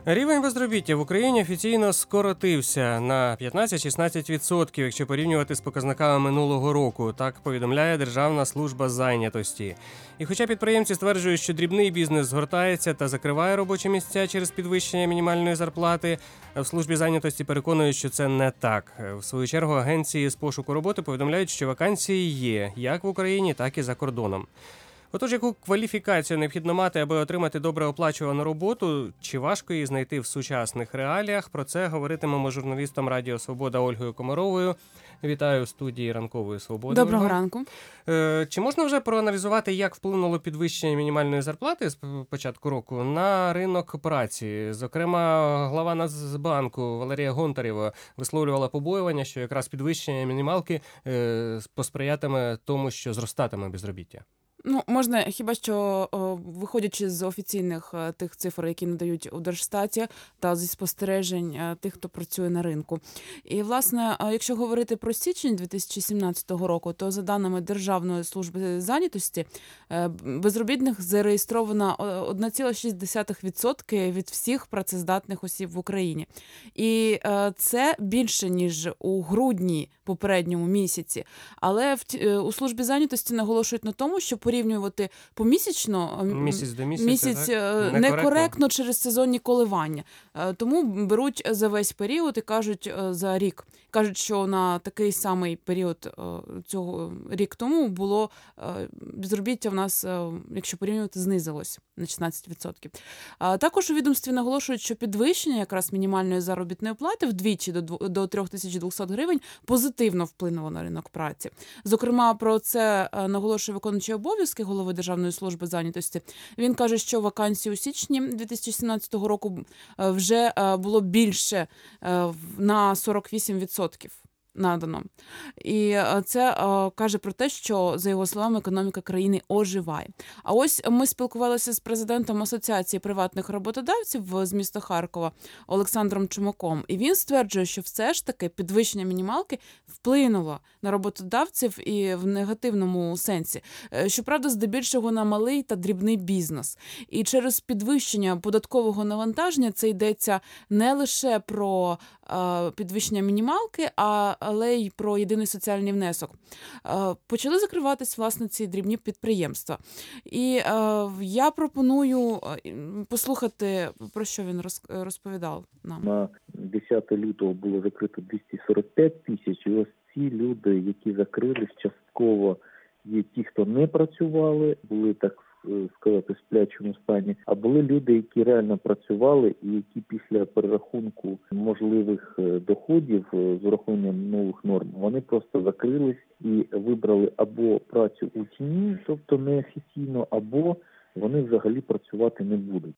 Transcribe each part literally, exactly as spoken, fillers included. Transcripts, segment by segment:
Рівень безробіття в Україні офіційно скоротився на п'ятнадцять-шістнадцять відсотків, якщо порівнювати з показниками минулого року, так повідомляє Державна служба зайнятості. І хоча підприємці стверджують, що дрібний бізнес згортається та закриває робочі місця через підвищення мінімальної зарплати, в службі зайнятості переконують, що це не так. В свою чергу агенції з пошуку роботи повідомляють, що вакансії є як в Україні, так і за кордоном. Отож, яку кваліфікацію необхідно мати, аби отримати добре оплачувану роботу? Чи важко її знайти в сучасних реаліях? Про це говоритимемо з журналістом Радіо Свобода Ольгою Комаровою. Вітаю в студії Ранкової Свободи. Доброго Ольга. ранку. Чи можна вже проаналізувати, як вплинуло підвищення мінімальної зарплати з початку року на ринок праці? Зокрема, глава Нацбанку Валерія Гонтарева висловлювала побоювання, що якраз підвищення мінімалки посприятиме тому, що зростатиме безробіття. Ну, можна хіба що, виходячи з офіційних тих цифр, які надають у Держстаті, та зі спостережень тих, хто працює на ринку. І, власне, якщо говорити про січень дві тисячі сімнадцятого року, то за даними Державної служби зайнятості, безробітних зареєстровано одна ціла шість десятих відсотка від всіх працездатних осіб в Україні. І це більше, ніж у грудні попередньому місяці. Але в, у службі зайнятості наголошують на тому, що порівнювати помісячно, місяць до місяця, місяць так? некоректно через сезонні коливання. Тому беруть за весь період і кажуть за рік. Кажуть, що на такий самий період цього рік тому було безробіття в нас, якщо порівнювати, знизилось на шістнадцять відсотків. Також у відомстві наголошують, що підвищення якраз мінімальної заробітної плати вдвічі до три тисячі двісті гривень позитивно вплинуло на ринок праці. Зокрема, про це наголошує виконуючий обов'язки голови Державної служби зайнятості. Він каже, що вакансій у січні дві тисячі сімнадцятого року вже було більше на сорок вісім відсотків. Надано. І це а, каже про те, що, за його словами, економіка країни оживає. А ось ми спілкувалися з президентом Асоціації приватних роботодавців з міста Харкова Олександром Чумаком. І він стверджує, що все ж таки підвищення мінімалки вплинуло на роботодавців і в негативному сенсі. Щоправда, здебільшого на малий та дрібний бізнес. І через підвищення податкового навантаження це йдеться не лише про а, підвищення мінімалки, а але й про єдиний соціальний внесок. Почали закриватись, власне, ці дрібні підприємства. І я пропоную послухати, про що він розповідав нам. На десяте лютого було закрито двісті сорок п'ять тисяч, і ось ці люди, які закрились, частково є ті, хто не працювали, були, так сказати, в сплячому стані, а були люди, які реально працювали і які після перерахунку можливих доходів з урахуванням нових норм, вони просто закрились і вибрали або працю у тіні, тобто неофіційно, або вони взагалі працювати не будуть.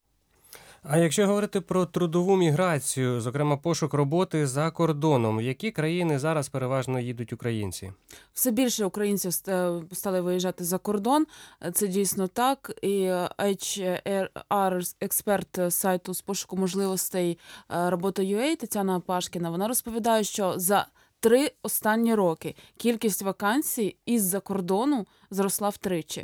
А якщо говорити про трудову міграцію, зокрема пошук роботи за кордоном, в які країни зараз переважно їдуть українці? Все більше українців стали виїжджати за кордон, це дійсно так. І ейч ар експерт сайту з пошуку можливостей робота.ua Тетяна Пашкіна, вона розповідає, що за три останні роки кількість вакансій із-за кордону зросла втричі.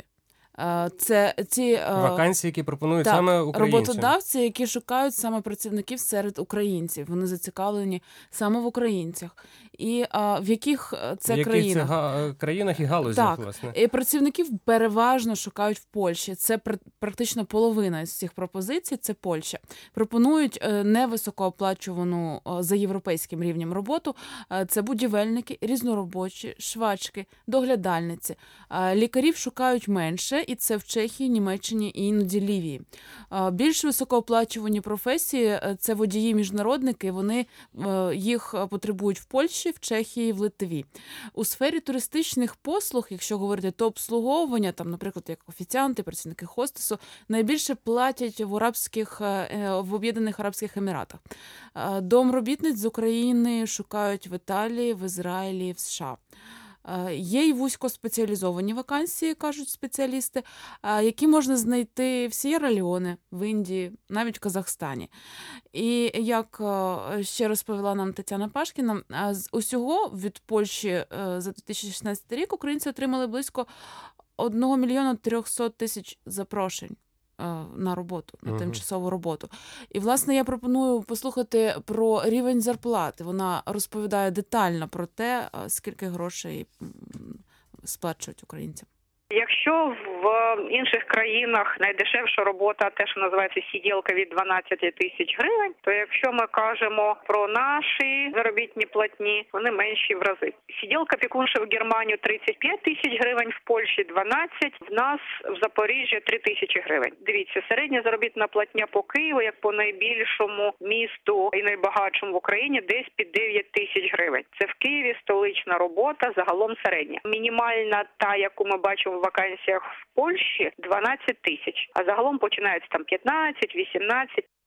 Це ці вакансії, які пропонують так, саме українцям. Роботодавці, які шукають саме працівників серед українців. Вони зацікавлені саме в українцях. І а, в яких це в країнах? Яких це га- країнах і галузях, так, власне. І працівників переважно шукають в Польщі. Це пр- практично половина з цих пропозицій – це Польща. Пропонують невисокооплачувану за європейським рівнем роботу. Це будівельники, різноробочі, швачки, доглядальниці. Лікарів шукають менше, і це в Чехії, Німеччині і іноді Лівії. Більш високооплачувані професії – це водії-міжнародники, вони їх потребують в Польщі, в Чехії, в Литві. У сфері туристичних послуг, якщо говорити, то обслуговування, там, наприклад, як офіціанти, працівники хостесу, найбільше платять в арабських, в Об'єднаних Арабських Еміратах. Домробітниць з України шукають в Італії, в Ізраїлі, в США. Є й вузькоспеціалізовані вакансії, кажуть спеціалісти, які можна знайти в Сєра-Леоне, в Індії, навіть в Казахстані. І як ще розповіла нам Тетяна Пашкіна, з усього від Польщі за дві тисячі шістнадцятий рік українці отримали близько одного мільйона трьохсот тисяч запрошень. на роботу, на Мгм. тимчасову роботу. І, власне, я пропоную послухати про рівень зарплати. Вона розповідає детально про те, е, скільки грошей м, сплачують українцям. Якщо в інших країнах найдешевша робота, те, що називається сиділка, від дванадцять тисяч гривень, то якщо ми кажемо про наші заробітні платні, вони менші в рази. Сиділка пікунша в Германію тридцять п'ять тисяч гривень, в Польщі дванадцять, в нас в Запоріжжі три тисячі гривень. Дивіться, середня заробітна платня по Києву, як по найбільшому місту і найбагатшому в Україні, десь під дев'ять тисяч гривень. Це в Києві столична робота, загалом середня. Мінімальна та, яку ми бачимо в вакансіях в Польщі, дванадцять тисяч, а загалом починається там п'ятнадцять, вісімнадцять.